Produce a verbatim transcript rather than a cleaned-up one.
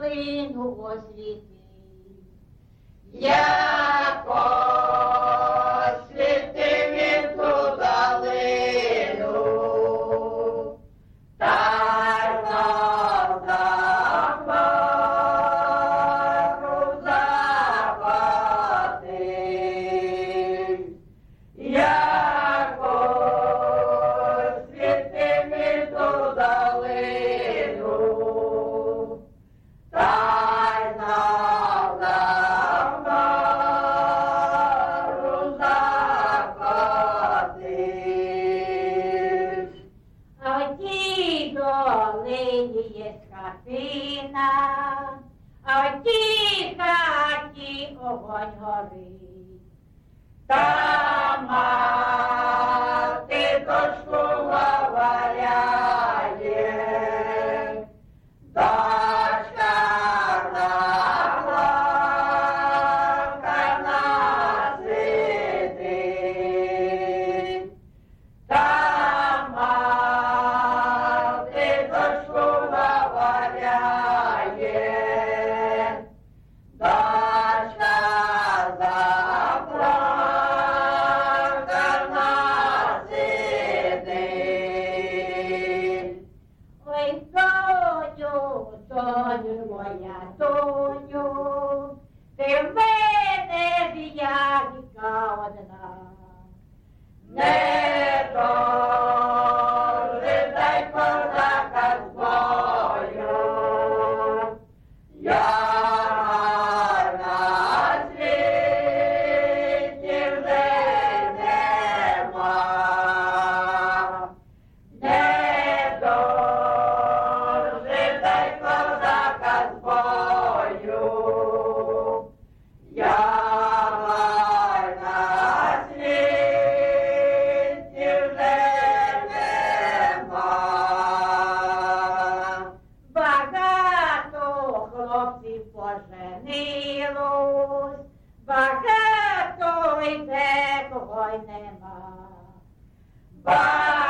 долину освіти. Як освіти він ту долину, та й знов за хмару захватив. Як освіти він ту долину, та й знов за хмару захватив. А в тій долині є хатина, а в тій хаті огонь горить. Та мати дочку говоряє, дочка заплакана сидить. Та мати дочку говоряє, дочка заплакана сидить. Ой, доню, доню моя, доню, ти в мене в'язка одна. Не дожидай козака свою, я на світі вже нема. Не дожидай козака свою, я на світі вже нема. Багато хлопців поженилось, багато й декого й нема. Багато